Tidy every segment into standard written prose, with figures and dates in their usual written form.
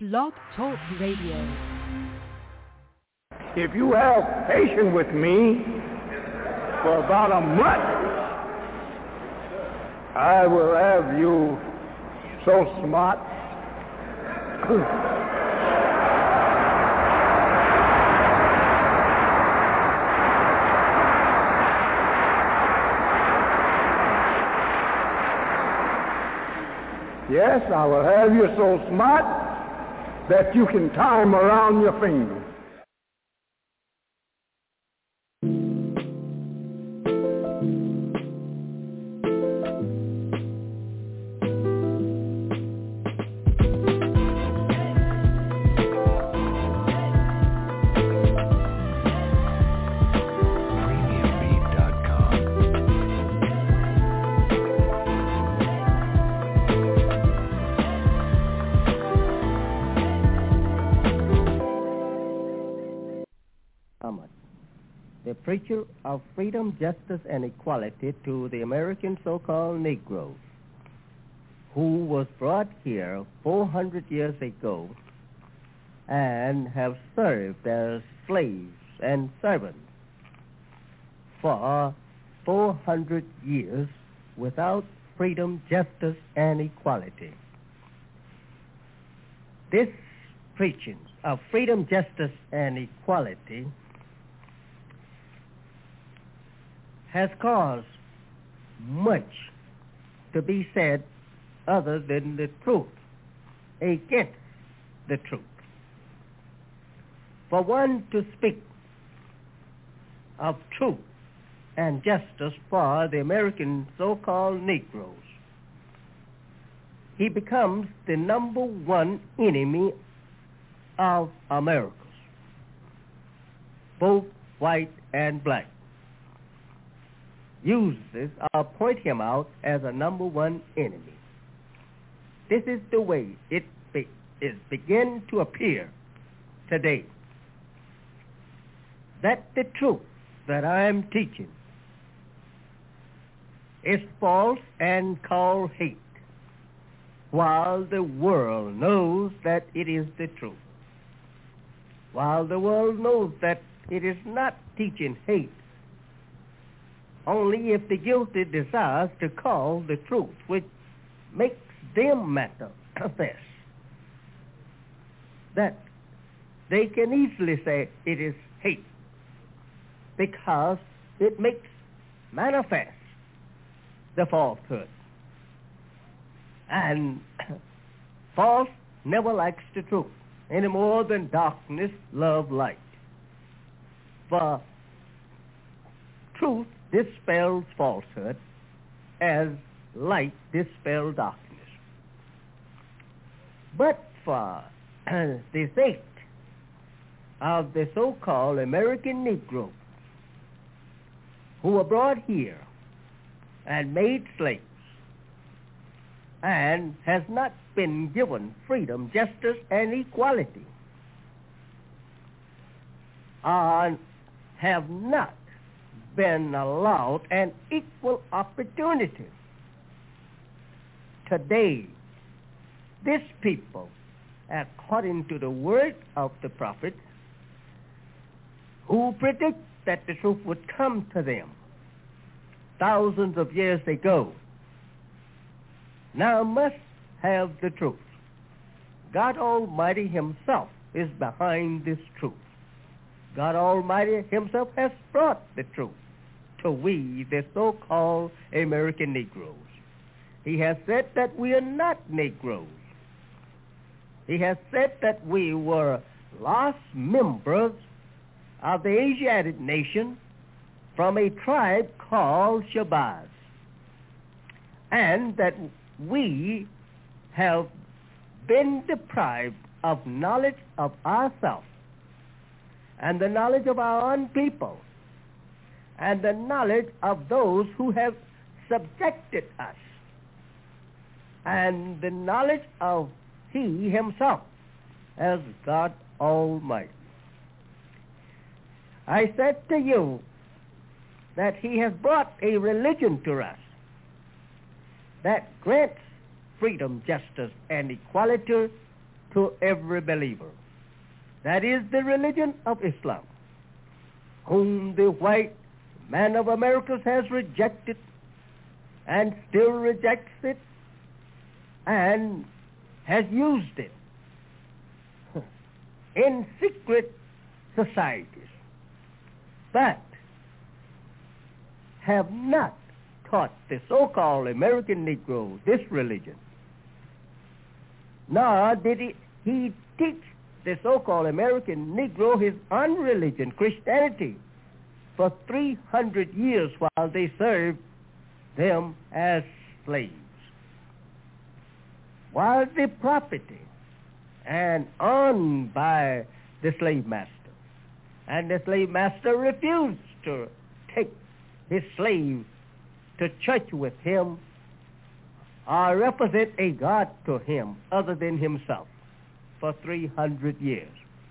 Blog Talk Radio. If you have patience with me for about a month, I will have you so smart. Yes, I will have you so smart that you can tie them around your fingers. Preacher of freedom, justice, and equality to the American so-called Negroes, who was brought here 400 years ago and have served as slaves and servants for 400 years without freedom, justice, and equality. This preaching of freedom, justice, and equality has caused much to be said other than the truth, against the truth. For one to speak of truth and justice for the American so-called Negroes, he becomes the number one enemy of Americans, both white and black. Uses or point him out as a number one enemy. This is the way it is begin to appear today, that the truth that I am teaching is false and called hate, while the world knows that it is the truth. While the world knows that it is not teaching hate, only if the guilty desires to call the truth, which makes them manifest, that they can easily say it is hate, because it makes manifest the falsehood. And false never likes the truth, any more than darkness love light. For truth dispels falsehood as light dispels darkness. But for the sake of the so-called American Negro who were brought here and made slaves and has not been given freedom, justice, and equality, have not been allowed an equal opportunity. Today, this people, according to the word of the prophets, who predict that the truth would come to them thousands of years ago, now must have the truth. God Almighty himself is behind this truth. God Almighty himself has brought the truth to we, the so-called American Negroes. He has said that we are not Negroes. He has said that we were lost members of the Asiatic nation from a tribe called Shabazz, and that we have been deprived of knowledge of ourselves and the knowledge of our own people and the knowledge of those who have subjected us and the knowledge of he himself as God Almighty. I said to you that he has brought a religion to us that grants freedom, justice, and equality to every believer. That is the religion of Islam, whom the white man of America has rejected and still rejects it and has used it in secret societies, but have not taught the so-called American Negro this religion. Nor did he teach the so-called American Negro his own religion, Christianity, for 300 years while they served them as slaves. Was the property and owned by the slave master, and the slave master refused to take his slave to church with him or represent a God to him other than himself for 300 years.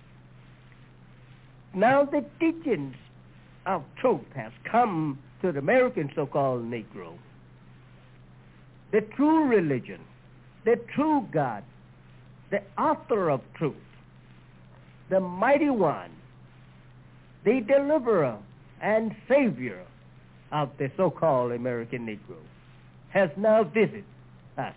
Now the teachings of truth has come to the American so-called Negro. The true religion, the true God, the author of truth, the mighty one, the deliverer and savior of the so-called American Negro, has now visited us.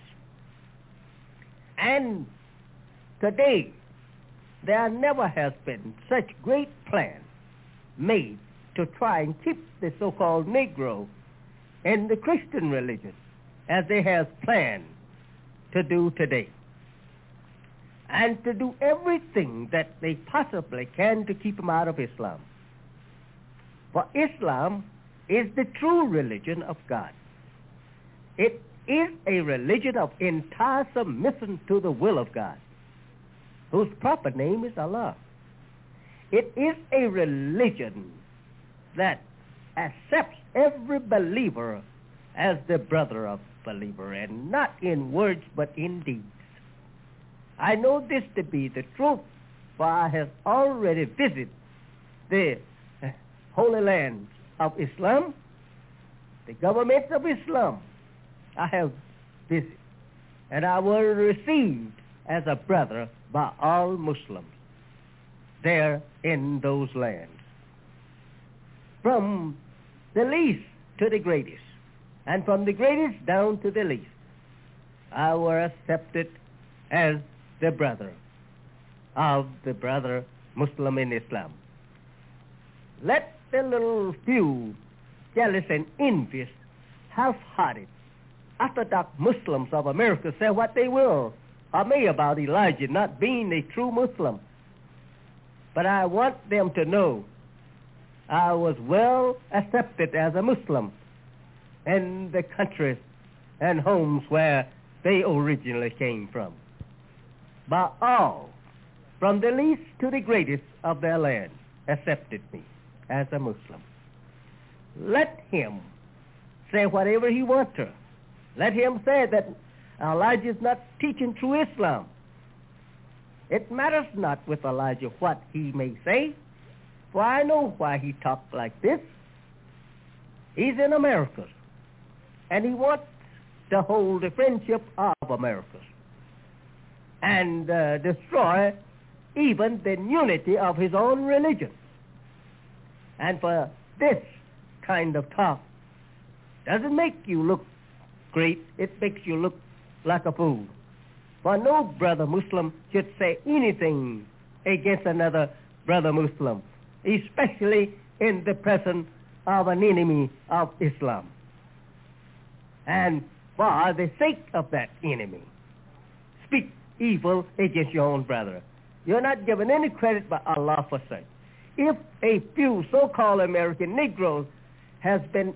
And today, there never has been such great plan made to try and keep the so-called Negro in the Christian religion as they have planned to do today, and to do everything that they possibly can to keep him out of Islam. For Islam is the true religion of God. It is a religion of entire submission to the will of God, whose proper name is Allah. It is a religion that accepts every believer as the brother of believer, and not in words but in deeds. I know this to be the truth, for I have already visited the holy lands of Islam, the governments of Islam. I have visited, and I was received as a brother by all Muslims there in those lands, from the least to the greatest, and from the greatest down to the least. I was accepted as the brother of the brother Muslim in Islam. Let the little few jealous and envious, half-hearted, orthodox Muslims of America say what they will or may about Elijah not being a true Muslim. But I want them to know I was well accepted as a Muslim in the countries and homes where they originally came from, by all, from the least to the greatest of their land, accepted me as a Muslim. Let him say whatever he wants to. Let him say that Elijah is not teaching true Islam. It matters not with Elijah what he may say, for I know why he talked like this. He's in America, and he wants to hold the friendship of America and destroy even the unity of his own religion. And for this kind of talk doesn't make you look great, it makes you look like a fool. For no brother Muslim should say anything against another brother Muslim, especially in the presence of an enemy of Islam. And for the sake of that enemy, speak evil against your own brother. You're not given any credit by Allah for such. If a few so-called American Negroes has been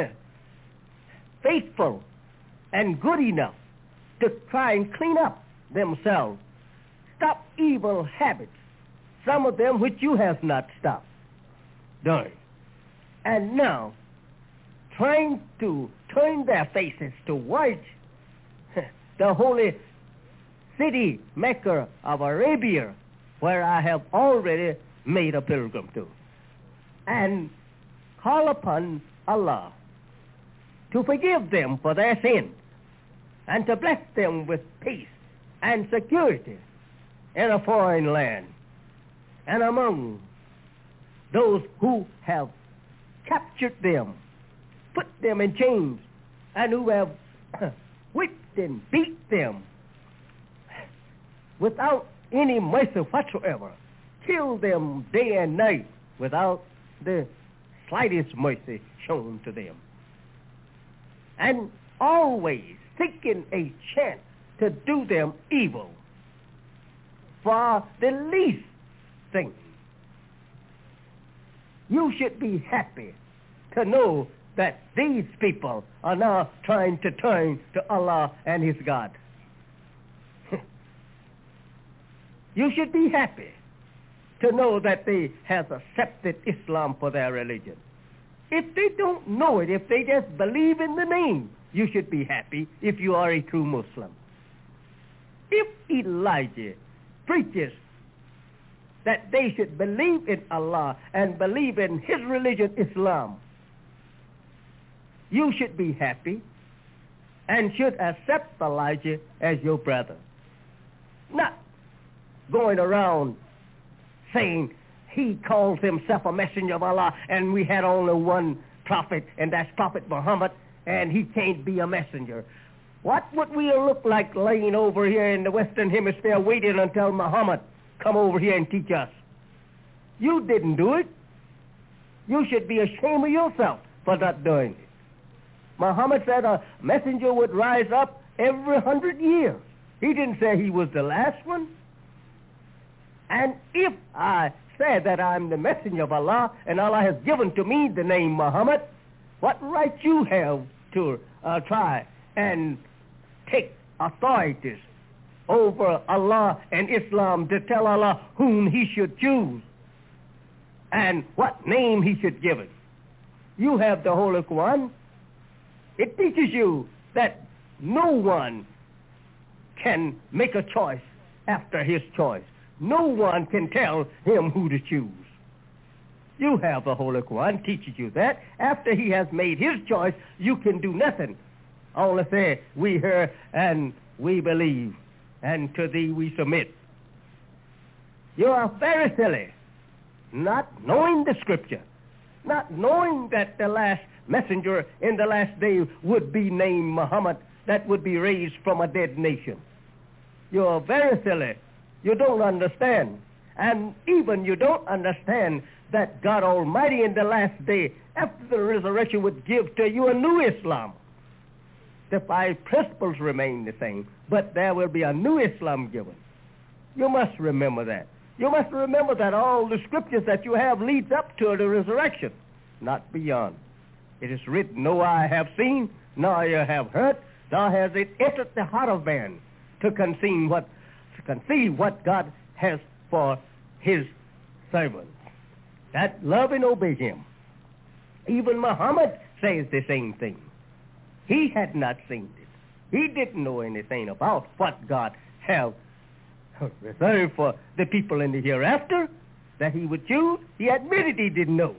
faithful and good enough to try and clean up themselves, stop evil habits, some of them which you have not stopped doing, and now trying to turn their faces towards the holy city, Mecca of Arabia, where I have already made a pilgrim to, and call upon Allah to forgive them for their sins and to bless them with peace and security in a foreign land, and among those who have captured them, put them in chains, and who have whipped and beat them without any mercy whatsoever, killed them day and night without the slightest mercy shown to them, and always seeking a chance to do them evil for the least thing. You should be happy to know that these people are now trying to turn to Allah and His God. You should be happy to know that they have accepted Islam for their religion. If they don't know it, if they just believe in the name, you should be happy if you are a true Muslim. If Elijah preaches that they should believe in Allah and believe in his religion, Islam, you should be happy and should accept Elijah as your brother. Not going around saying he calls himself a messenger of Allah and we had only one prophet, and that's Prophet Muhammad, and he can't be a messenger. What would we look like laying over here in the Western Hemisphere waiting until Muhammad come over here and teach us? You didn't do it. You should be ashamed of yourself for not doing it. Muhammad said a messenger would rise up every 100 years. He didn't say he was the last one. And if I say that I'm the messenger of Allah and Allah has given to me the name Muhammad, what right you have to try and take authorities over Allah and Islam to tell Allah whom he should choose and what name he should give it? You have the Holy Quran. It teaches you that no one can make a choice after his choice. No one can tell him who to choose. You have the Holy Quran, teaches you that. After he has made his choice, you can do nothing. Only say, we hear and we believe, and to thee we submit. You are very silly, not knowing the Scripture, not knowing that the last messenger in the last day would be named Muhammad, that would be raised from a dead nation. You are very silly. You don't understand. And even you don't understand that God Almighty in the last day, after the resurrection, would give to you a new Islam. The 5 principles remain the same, but there will be a new Islam given. You must remember that. You must remember that all the scriptures that you have leads up to the resurrection, not beyond. It is written, no eye have seen, nor ear have heard, nor has it entered the heart of man to conceive what God has for his servants, that love and obey him. Even Muhammad says the same thing. He had not seen it. He didn't know anything about what God had reserved for the people in the hereafter that he would choose. He admitted he didn't know.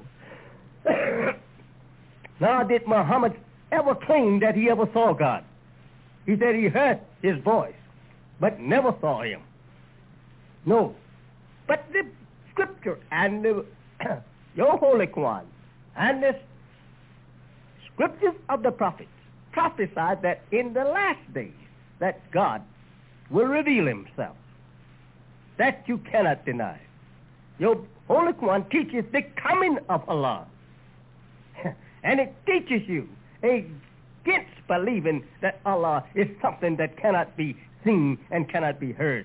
Nor did Muhammad ever claim that he ever saw God. He said he heard his voice, but never saw him. No. But the Scripture and your Holy Quran and the Scriptures of the prophets prophesied that in the last days that God will reveal himself. That you cannot deny. Your Holy Quran teaches the coming of Allah. And it teaches you against believing that Allah is something that cannot be seen and cannot be heard.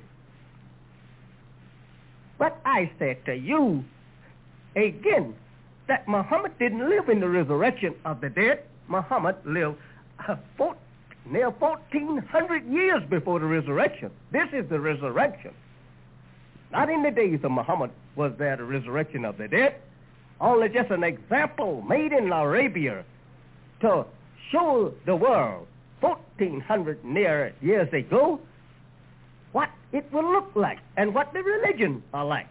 But I said to you again that Muhammad didn't live in the resurrection of the dead. Muhammad lived near 1,400 years before the resurrection. This is the resurrection. Not in the days of Muhammad was there the resurrection of the dead. Only just an example made in Arabia to show the world 1,400 near years ago what it will look like and what the religion are like.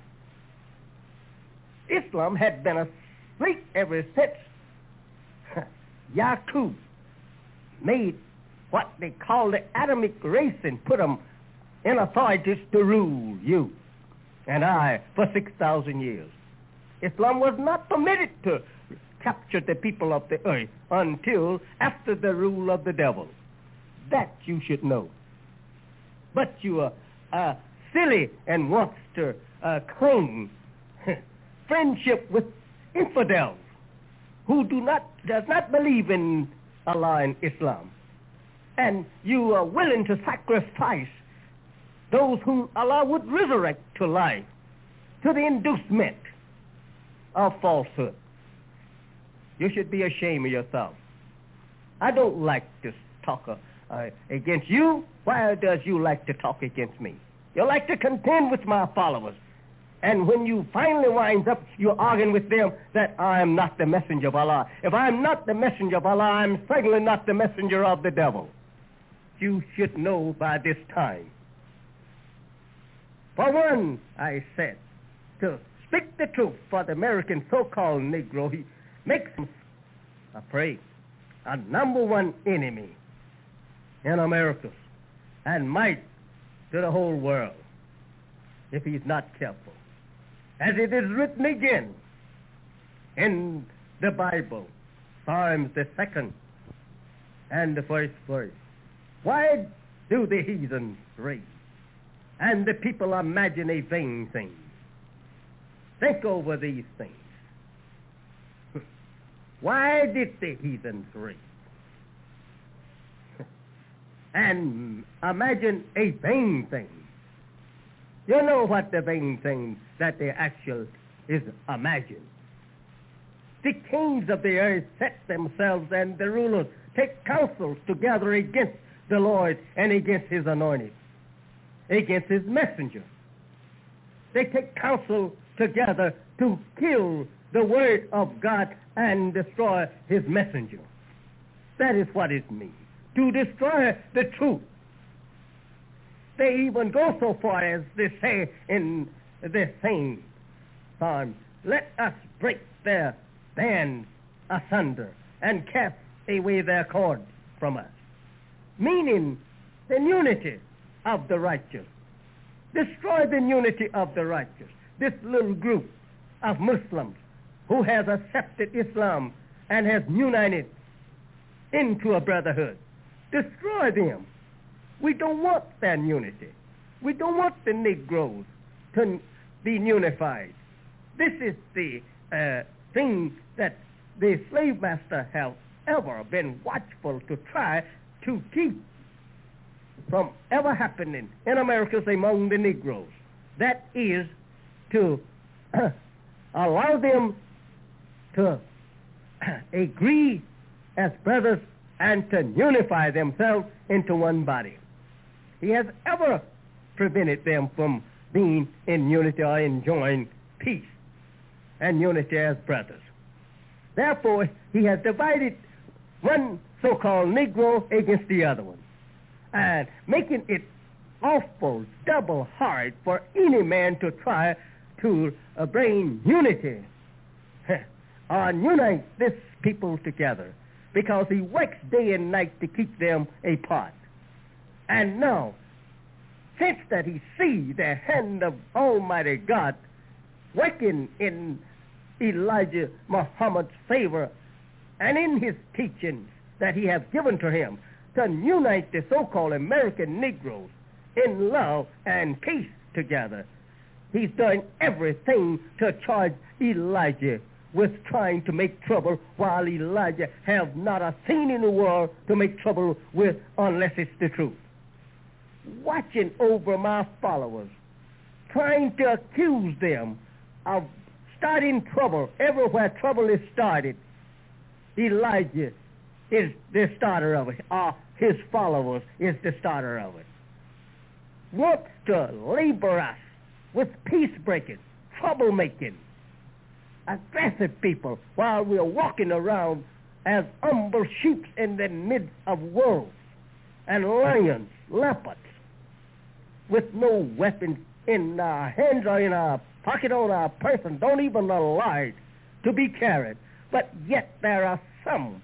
Islam had been asleep ever since Yaqub made what they call the Adamic race and put them and authorities to rule you and I for 6,000 years. Islam was not permitted to capture the people of the earth until after the rule of the devil. That you should know. But you are silly and wants to claim friendship with infidels who does not believe in Allah and Islam. And you are willing to sacrifice those whom Allah would resurrect to life to the inducement of falsehood. You should be ashamed of yourself. I don't like to talk against you. Why does you like to talk against me? You like to contend with my followers. And when you finally winds up, you're arguing with them that I am not the messenger of Allah. If I am not the messenger of Allah, I'm certainly not the messenger of the devil. You should know by this time. For one, I said, to speak the truth for the American so-called Negro, he makes him afraid, a number one enemy in America, and might to the whole world if he's not careful. As it is written again in the Bible, Psalms the 2nd and the 1st verse. Why do the heathens rage, and the people imagine a vain thing? Think over these things. Why did the heathens rage and imagine a vain thing? You know what the vain thing that the actual is imagined. The kings of the earth set themselves, and the rulers take counsels together against the Lord and against his anointed, against his messenger. They take counsel together to kill the word of God and destroy his messenger. That is what it means, to destroy the truth. They even go so far as they say in this same psalm, let us break their bands asunder and cast away their cords from us. Meaning the unity of the righteous. Destroy the unity of the righteous. This little group of Muslims who has accepted Islam and has united into a brotherhood. Destroy them. We don't want their unity. We don't want the Negroes to be unified. This is the thing that the slave master has ever been watchful to try to keep from ever happening in America among the Negroes. That is to allow them to agree as brothers and to unify themselves into one body. He has ever prevented them from being in unity or enjoying peace and unity as brothers. Therefore, he has divided one so-called Negro against the other one, and making it awful, double hard for any man to try to bring unity or unite this people together, because he works day and night to keep them apart. And now, since that he sees the hand of Almighty God working in Elijah Muhammad's favor and in his teachings that he has given to him to unite the so-called American Negroes in love and peace together, he's doing everything to charge Elijah with trying to make trouble, while Elijah have not a thing in the world to make trouble with unless it's the truth. Watching over my followers, trying to accuse them of starting trouble everywhere trouble is started. Elijah is the starter of it, or his followers is the starter of it. Wants to labor us with peace-breaking, troublemaking, aggressive people, while we're walking around as humble sheep in the midst of wolves and lions, leopards, with no weapons in our hands or in our pocket or our person, don't even allow to be carried. But yet there are some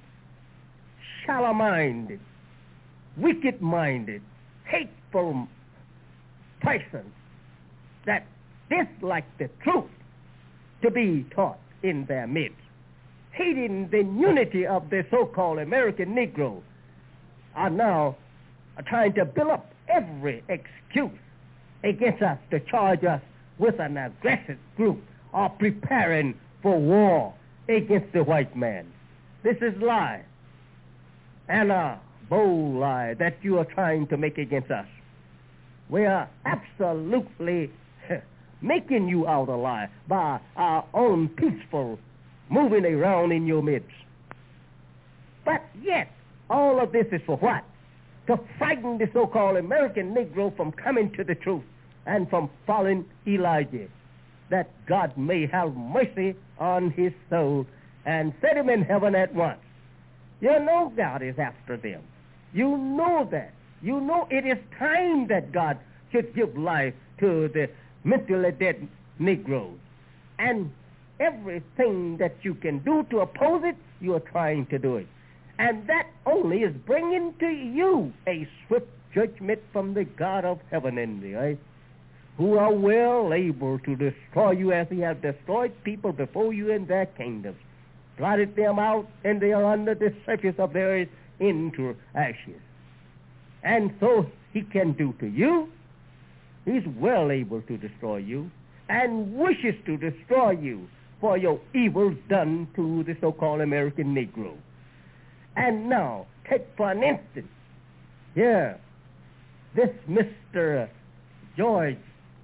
shallow-minded, wicked-minded, hateful persons that dislike the truth to be taught in their midst, hating the unity of the so-called American Negro, are now trying to build up every excuse against us to charge us with an aggressive group or preparing for war against the white man. This is lie, and a bold lie that you are trying to make against us. We are absolutely making you out a lie by our own peaceful moving around in your midst. But yet, all of this is for what? To frighten the so-called American Negro from coming to the truth and from following Elijah, that God may have mercy on his soul and set him in heaven at once. You know God is after them. You know that. You know it is time that God should give life to the mentally dead Negroes. And everything that you can do to oppose it, you are trying to do it. And that only is bringing to you a swift judgment from the God of heaven and the earth, who are well able to destroy you as he has destroyed people before you in their kingdoms, blotted them out, and they are under the surface of the earth into ashes. And so he can do to you. He's well able to destroy you and wishes to destroy you for your evils done to the so-called American Negro. And now, take for an instance, here, this Mr. George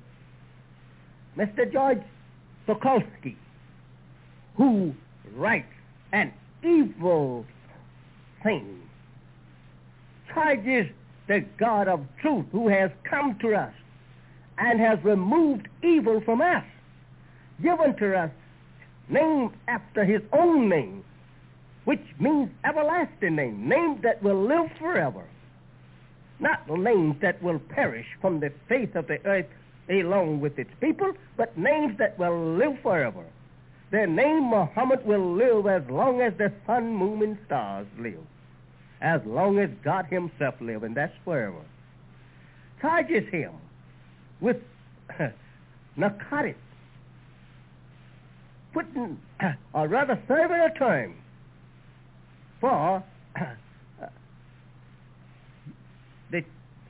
Sokolsky, who writes an evil thing, charges the God of truth who has come to us and has removed evil from us, given to us named after his own name, which means everlasting name, names that will live forever, not names that will perish from the face of the earth along with its people, but names that will live forever. The name Muhammad will live as long as the sun, moon, and stars live, as long as God himself lives, and that's forever. Charges him with narcotics, putting, or rather serving a term for the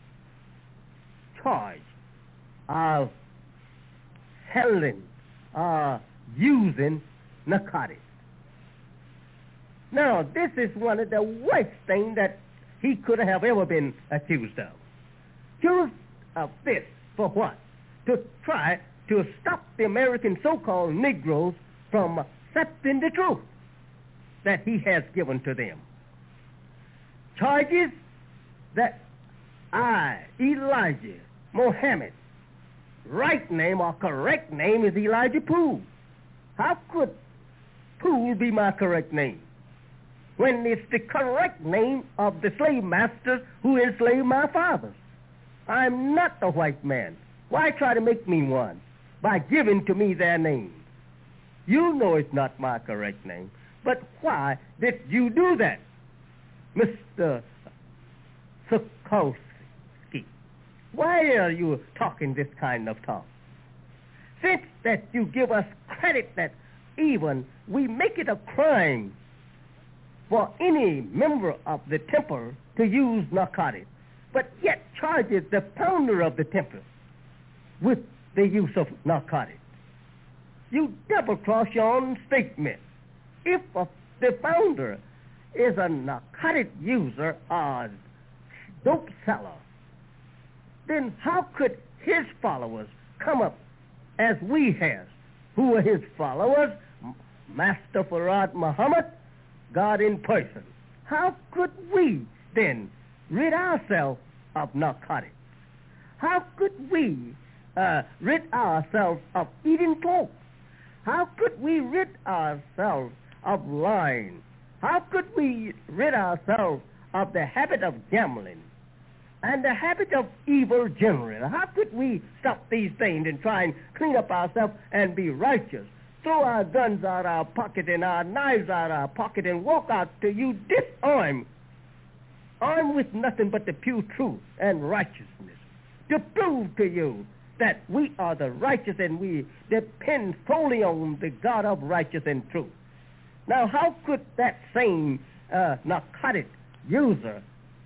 charge of selling or using narcotics. Now, this is one of the worst things that he could have ever been accused of. Accused of this for what? To try to stop the American so-called Negroes from accepting the truth that he has given to them. Charges that I, Elijah Muhammad, right name or correct name is Elijah Poole. How could Poole be my correct name when it's the correct name of the slave masters who enslaved my fathers? I'm not the white man. Why try to make me one by giving to me their name? You know it's not my correct name, but why did you do that, Mr. Sokolsky? Why are you talking this kind of talk? Since that you give us credit that even we make it a crime for any member of the temple to use narcotics, but yet charges the founder of the temple with the use of narcotics. You double-cross your own statement. If the founder is a narcotic user or dope seller, then how could his followers come up as we have, who are his followers, Master Farad Muhammad, God in person? How could we then rid ourselves of narcotics? How could we rid ourselves of eating pork? How could we rid ourselves of lying? How could we rid ourselves of the habit of gambling and the habit of evil generally? How could we stop these things and try and clean up ourselves and be righteous? Throw our guns out our pocket and our knives out our pocket and walk out to you disarmed, armed with nothing but the pure truth and righteousness, to prove to you that we are the righteous and we depend solely on the God of righteousness and truth. Now, how could that same narcotic user,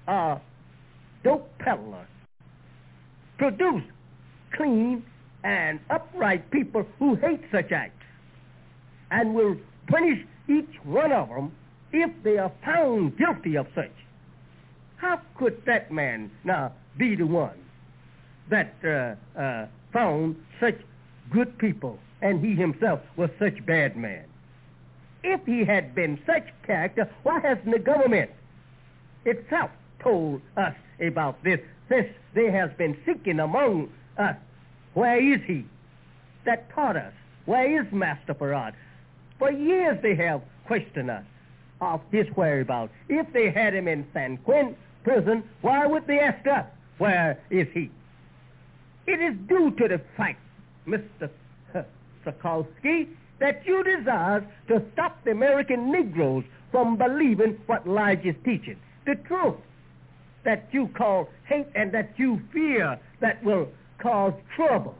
dope peddler, produce clean and upright people who hate such acts and will punish each one of them if they are found guilty of such? How could that man now be the one that found such good people and he himself was such bad man? If he had been such character, why hasn't the government itself told us about this, since there has been seeking among us? Where is he that taught us? Where is Master Farad? For years they have questioned us of his whereabouts. If they had him in San Quentin prison, why would they ask us, where is he? It is due to the fact, Mr. Sokolsky, that you desire to stop the American Negroes from believing what Elijah is teaching, the truth that you call hate and that you fear that will cause trouble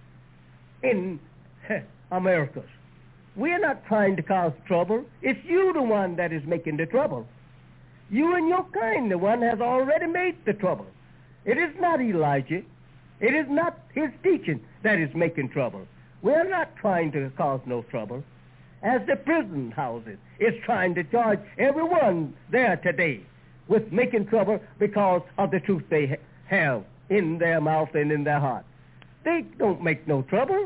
in America. We're not trying to cause trouble. It's you the one that is making the trouble. You and your kind, the one has already made the trouble. It is not Elijah. It is not his teaching that is making trouble. We're not trying to cause no trouble. As the prison houses is trying to charge everyone there today with making trouble because of the truth they have in their mouth and in their heart. They don't make no trouble.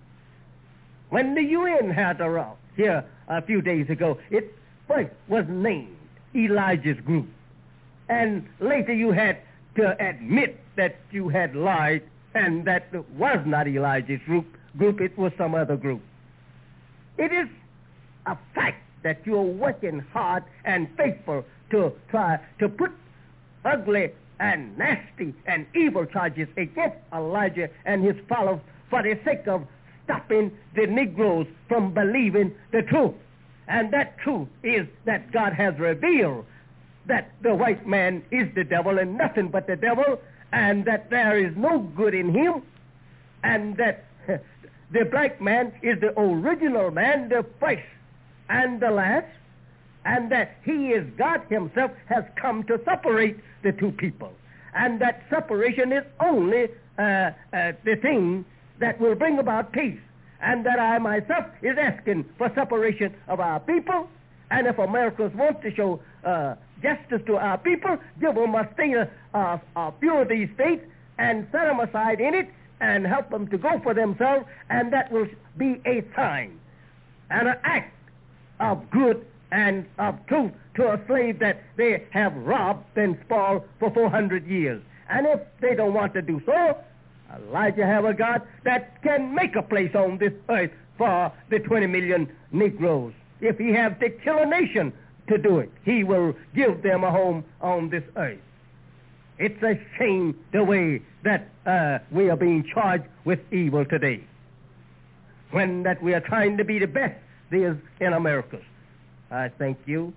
When the UN had a row here a few days ago, it first was named Elijah's group. And later you had to admit that you had lied and that it was not Elijah's group, it was some other group. It is a fact that you're working hard and faithful to try to put ugly and nasty and evil charges against Elijah and his followers for the sake of stopping the Negroes from believing the truth. And that truth is that God has revealed that the white man is the devil and nothing but the devil, and that there is no good in him, and that the black man is the original man, the first and the last, and that he is God himself has come to separate the two people. And that separation is only the thing that will bring about peace. And that I myself is asking for separation of our people. And if Americans want to show justice to our people, give them a state of few of these states and set them aside in it and help them to go for themselves, and that will be a sign and an act of good and of truth to a slave that they have robbed and spoiled for 400 years. And if they don't want to do so, Elijah have a God that can make a place on this earth for the 20 million Negroes. If he have to kill a nation to do it, he will give them a home on this earth. It's a shame the way that we are being charged with evil today, when that we are trying to be the best there is in America. I thank you.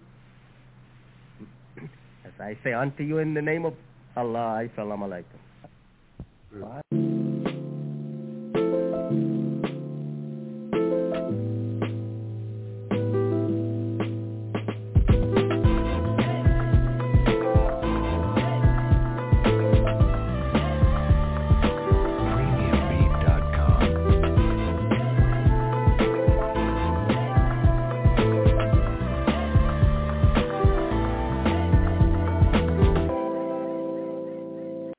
As I say unto you in the name of Allah, Assalamu alaikum.